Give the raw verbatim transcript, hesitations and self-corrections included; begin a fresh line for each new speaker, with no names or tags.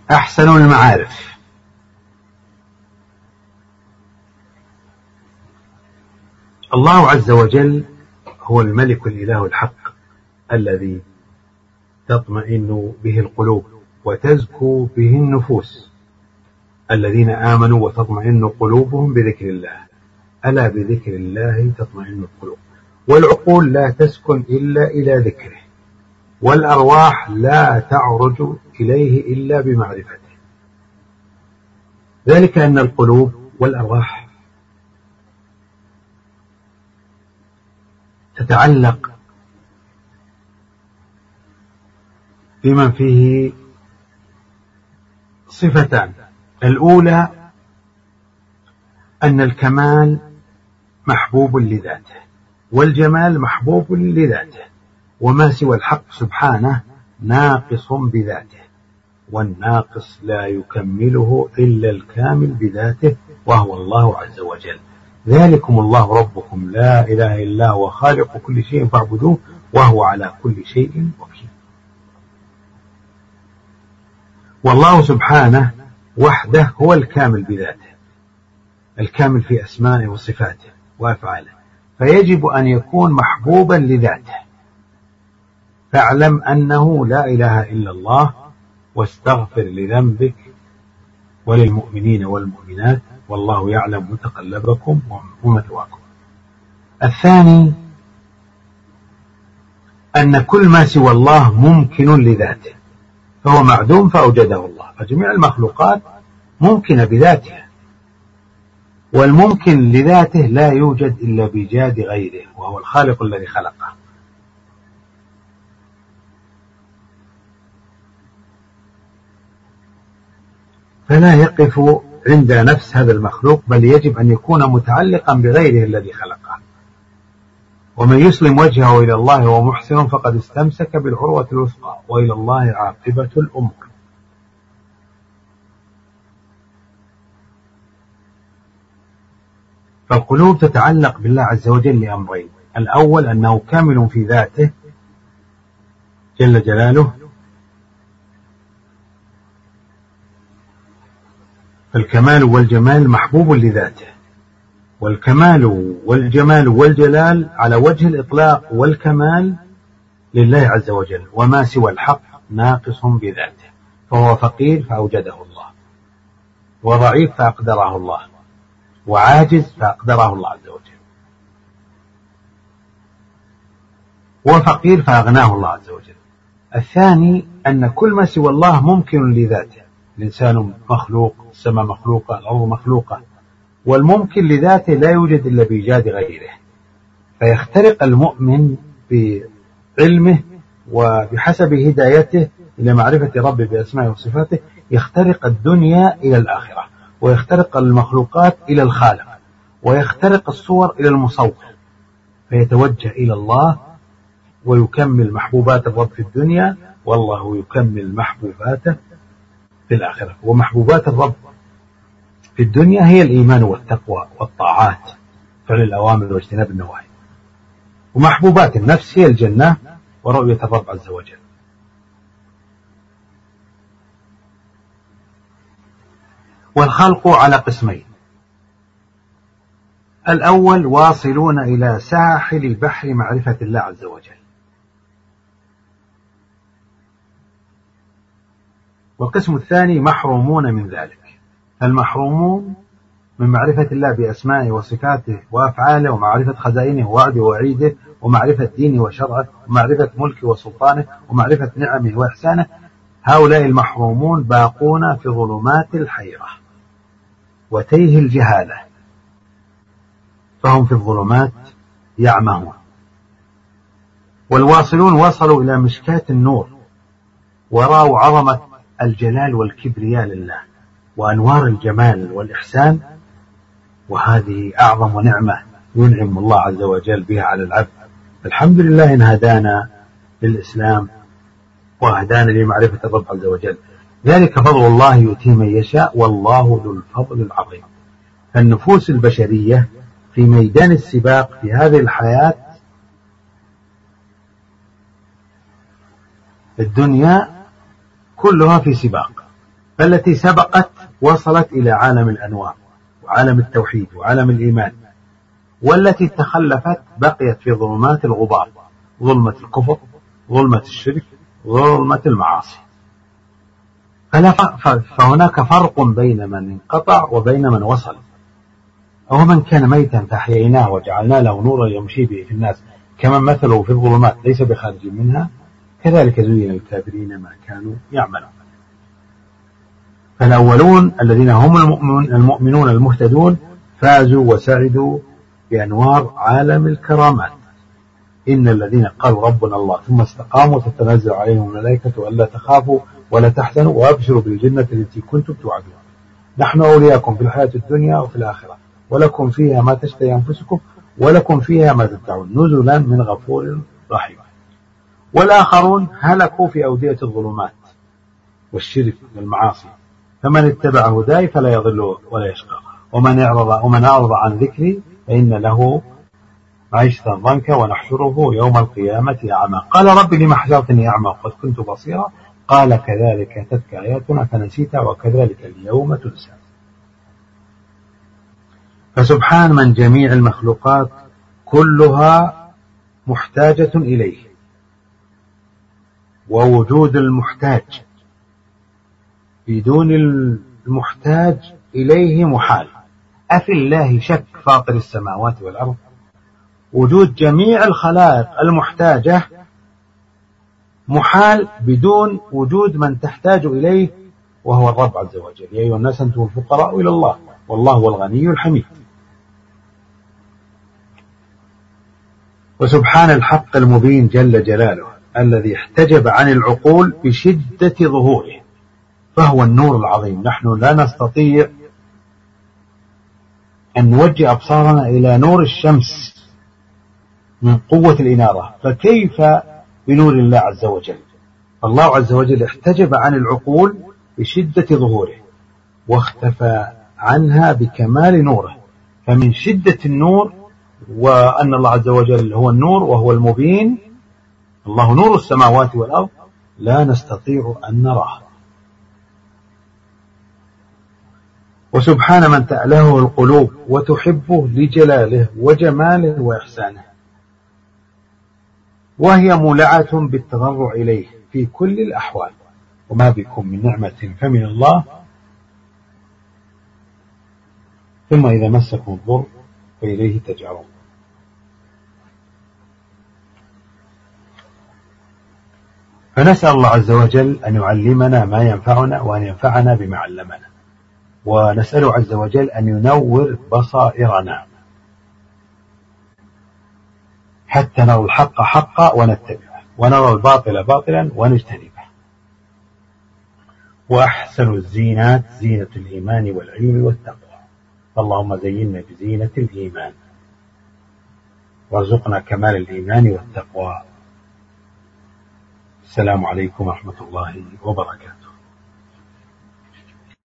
أحسن المعارف. الله عز وجل هو الملك الإله الحق الذي تطمئن به القلوب وتزكو به النفوس، الذين آمنوا وتطمئن قلوبهم بذكر الله، ألا بذكر الله تطمئن القلوب. والعقول لا تسكن إلا إلى ذكره، والأرواح لا تعرج إليه إلا بمعرفته. ذلك أن القلوب والأرواح تتعلق بمن فيه صفتان: الأولى أن الكمال محبوب لذاته، والجمال محبوب لذاته، وما سوى الحق سبحانه ناقص بذاته، والناقص لا يكمله إلا الكامل بذاته، وهو الله عز وجل. ذلكم الله ربكم لا إله إلا هو خالق كل شيء فاعبدوه وهو على كل شيء وكيل. والله سبحانه وحده هو الكامل بذاته، الكامل في أسمائه وصفاته وأفعاله، فيجب أن يكون محبوبا لذاته. فاعلم أنه لا إله إلا الله، واستغفر لذنبك وللمؤمنين والمؤمنات، والله يعلم متقلبكم ومثواكم. الثاني أن كل ما سوى الله ممكن لذاته، فهو معدوم فأوجده الله، فجميع المخلوقات ممكنة بذاتها، والممكن لذاته لا يوجد إلا بإيجاد غيره، وهو الخالق الذي خلقه. فلا يقف عند نفس هذا المخلوق، بل يجب أن يكون متعلقا بغيره الذي خلقه. ومن يسلم وجهه إلى الله وهو محسن فقد استمسك بالعروة الوثقى، وإلى الله عاقبة الأمور. فالقلوب تتعلق بالله عز وجل لأمرين: الأول أنه كامل في ذاته جل جلاله، فالكمال والجمال محبوب لذاته، والكمال والجمال والجلال على وجه الإطلاق والكمال لله عز وجل، وما سوى الحق ناقص بذاته، فهو فقير فأوجده الله، وضعيف فأقدره الله، وعاجز فأقدره الله عز وجل، وفقير فأغناه الله عز وجل. الثاني أن كل ما سوى الله ممكن لذاته، الإنسان مخلوق، السماء مخلوقة، الأرض مخلوقة، والممكن لذاته لا يوجد إلا بإيجاد غيره، فيخترق المؤمن بعلمه وبحسب هدايته إلى معرفة ربه بأسمائه وصفاته، يخترق الدنيا إلى الآخرة، ويخترق المخلوقات إلى الخالق، ويخترق الصور إلى المصور، فيتوجه إلى الله ويكمل محبوبات الرب في الدنيا، والله يكمل محبوباته في الآخرة. ومحبوبات الرب في الدنيا هي الإيمان والتقوى والطاعات، فعل الأوامر واجتناب النواهي. ومحبوبات النفس هي الجنة ورؤية الرب عز وجل. والخلق على قسمين: الأول واصلون إلى ساحل بحر معرفة الله عز وجل، والقسم الثاني محرومون من ذلك. المحرومون من معرفة الله بأسمائه وصفاته وأفعاله، ومعرفة خزائنه ووعده ووعيده، ومعرفة دينه وشرعه، ومعرفة ملكه وسلطانه، ومعرفة نعمه وإحسانه، هؤلاء المحرومون باقون في ظلمات الحيرة وتيه الجهالة، فهم في الظلمات يعمهون. والواصلون وصلوا إلى مشكاة النور، ورأوا عظمة الجلال والكبرياء لله وأنوار الجمال والإحسان، وهذه أعظم نعمة ينعم الله عز وجل بها على العبد. الحمد لله إن هدانا للإسلام وهدانا لمعرفة الرب عز وجل، ذلك فضل الله يؤتيه من يشاء والله ذو الفضل العظيم. فالنفوس البشرية في ميدان السباق في هذه الحياة الدنيا كلها في سباق، فالتي سبقت وصلت إلى عالم الأنوار وعالم التوحيد وعالم الإيمان، والتي تخلفت بقيت في ظلمات الغبار، ظلمة الكفر، ظلمة الشرك، ظلمة المعاصي. فهناك فرق بين من انقطع وبين من وصل. أو من كان ميتا فأحييناه وجعلنا له نورا يمشي به في الناس كمن مثله في الظلمات ليس بخارج منها كذلك زين للكافرين ما كانوا يعملون. فالأولون الذين هم المؤمنون المهتدون فازوا وسعدوا بأنوار عالم الكرامات. إن الذين قالوا ربنا الله ثم استقاموا تتنزل عليهم الملائكة ألا تخافوا ولا تحزنوا وأبشروا بالجنة التي كنتم توعدون نحن أولياءكم في الحياة الدنيا وفي الآخرة ولكم فيها ما تشتهي أنفسكم ولكم فيها ما تدعون نزلا من غفور رحيم. والآخرون هلكوا في أودية الظلمات والشرك والمعاصي، فمن اتبع هداي فلا يضل ولا يشقى ومن أعرض ومن أعرض عن ذكري فإن له معيشة ضنكا ونحشره يوم القيامة أعمى قال رب لما حشرتني أعمى وقد كنت بصيرا قال كذلك أتتك آياتنا فنسيتها وكذلك اليوم تنسى. فسبحان من جميع المخلوقات كلها محتاجة إليه، ووجود المحتاج بدون المحتاج إليه محال. أفي الله شك فاطر السماوات والأرض؟ وجود جميع الخلائق المحتاجة محال بدون وجود من تحتاج إليه وهو الرب عز وجل. يا أيها الناس أنتم الفقراء إلى الله والله هو الغني الحميد. وسبحان الحق المبين جل جلاله الذي احتجب عن العقول بشدة ظهوره، فهو النور العظيم. نحن لا نستطيع أن نوجه أبصارنا إلى نور الشمس من قوة الإنارة، فكيف بنور الله عز وجل؟ الله عز وجل احتجب عن العقول بشدة ظهوره واختفى عنها بكمال نوره. فمن شدة النور وأن الله عز وجل هو النور وهو المبين، الله نور السماوات والأرض، لا نستطيع أن نراه. وسبحان من تألهه القلوب وتحبه لجلاله وجماله وإحسانه، وهي مولعة بالتضرع إليه في كل الأحوال. وما بكم من نعمة فمن الله ثم إذا مسكم الضر فإليه تجأرون. فنسأل الله عز وجل أن يعلمنا ما ينفعنا وأن ينفعنا بما علمنا، ونسأل عز وجل أن ينور بصائرنا حتى نرى الحق حقا ونتبعه ونرى الباطل باطلا ونجتنبه. وأحسن الزينات زينة الإيمان والعلم والتقوى، اللهم زينا بزينة الإيمان وارزقنا كمال الإيمان والتقوى. السلام عليكم ورحمة الله وبركاته.